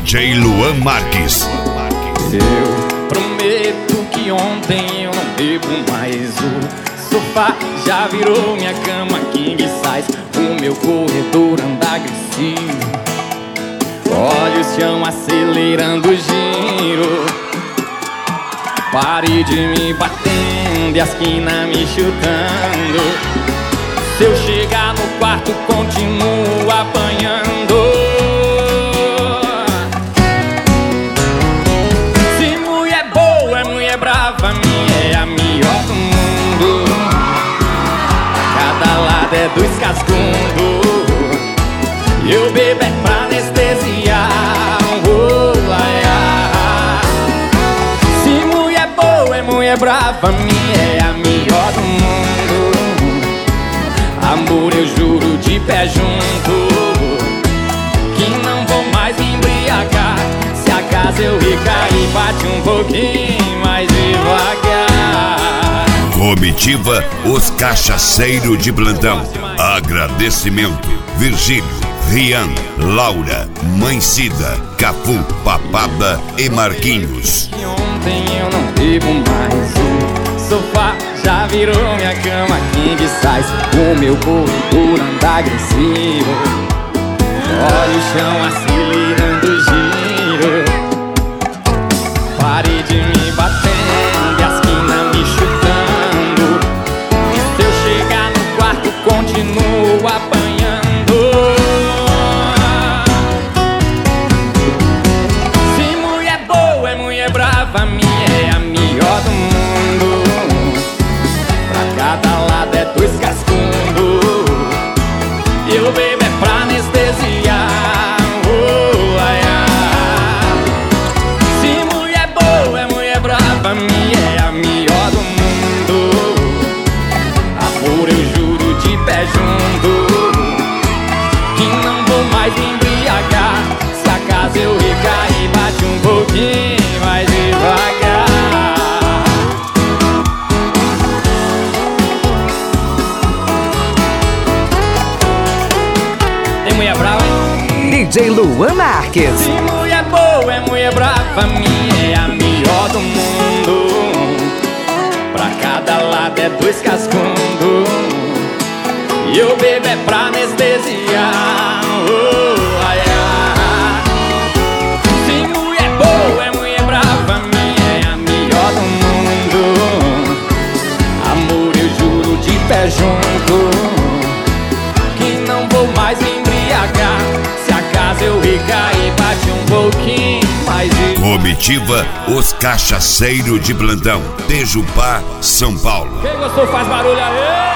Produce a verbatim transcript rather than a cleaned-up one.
J Luan Marques. Eu prometo que ontem eu não bebo mais. O sofá já virou minha cama king size. O meu corredor anda agressivo. Olha o chão acelerando o giro. Parede me batendo e a esquina me chutando. Se eu chegar no quarto, continuo apanhando. Se mulher boa é mulher brava, minha é a melhor do mundo. Cada lado é dois cascundos. Eu bebo é pra anestesiar. Oh, ai, ai. Se mulher boa é mulher brava, minha é a melhor do mundo. Amor, eu juro de pé junto que não vou mais me embriagar. Se acaso eu recair, bate um pouquinho mais devagar. Comitiva Os Cachaceiros de Plantão. Agradecimento: Virgílio, Rian, Laura, Mãe Cida, Cafu, Papaba e Marquinhos. Ontem eu não bebo mais. O sofá já virou minha cama king size. O meu corpo anda agressivo. Olha o chão acelerando o giro. Parede me batendo e a esquina me chutando. E se eu chegar no quarto, continuo apanhando. Se mulher boa é mulher brava, minha é a melhor do mundo. Cada lado é dois cascundos. Eu bebo é pra anestesiar. Oh, ai, ai. Se mulher boa é mulher brava, minha é a melhor do mundo. Amor, eu juro de pé junto que não vou mais me embriagar. Se acaso eu recair, bate um pouquinho mais devagar. Mulher brava, hein? D J Luan Marques. Se mulher boa é mulher brava, minha é a melhor do mundo. Pra cada lado é dois cascundos. E eu bebo é pra anestesiar. Oh, ai, ai. Se mulher boa é mulher brava, minha é a melhor do mundo. Amor, eu juro de pé junto que não vou mais me embriagar. Se acaso eu recair, bate um pouquinho mais de... Comitiva Os Cachaceiros de Plantão, Tejupá, São Paulo. Quem gostou faz barulho aí.